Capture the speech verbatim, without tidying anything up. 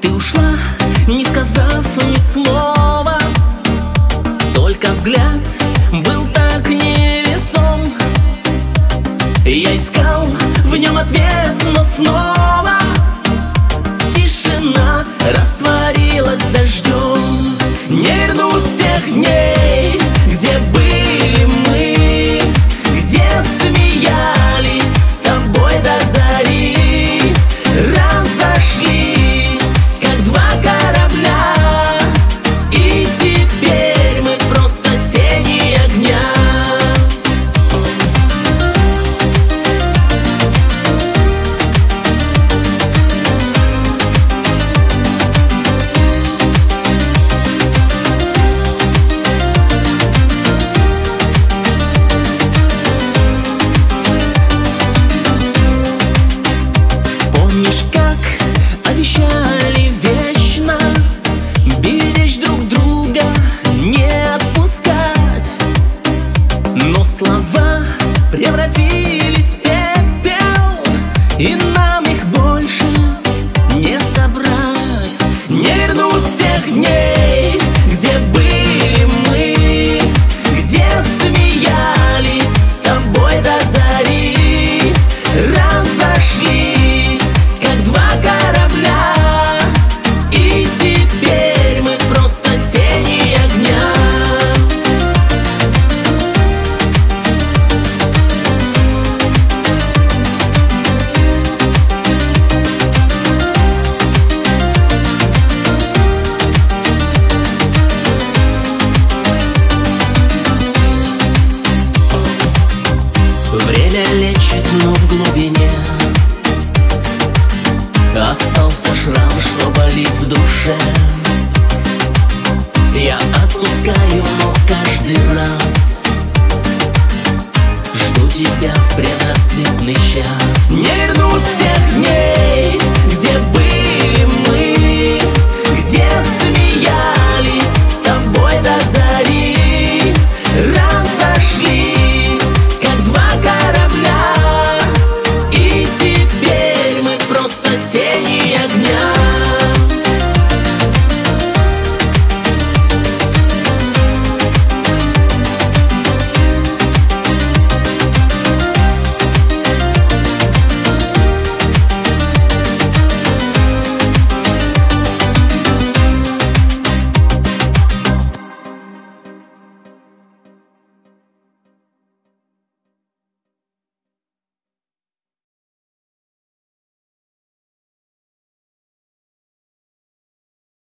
Ты ушла, не сказав ни слова, только взгляд был так невесом. Я искал в нем ответ, но снова тишина растворилась дождем. Не вернуть тех дней, где были мы, где смеялись с тобой до зари. Разошлись, как два корабля, и теперь мы просто тени огня. Помнишь, как обещали вечно беречь друг друга, не отпускать? Но слова превратились в пепел, и нам их больше не собрать. Не вернуть тех дней, где были мы, где смеялись с тобой до зари. Разошлись, как два корабля, и теперь мы просто тени огня. Время лечит, но в глубине остался шрам, что болит в душе. Я отпускаю, но каждый раз жду тебя в предрассветный час. Не вернуть тех дней, где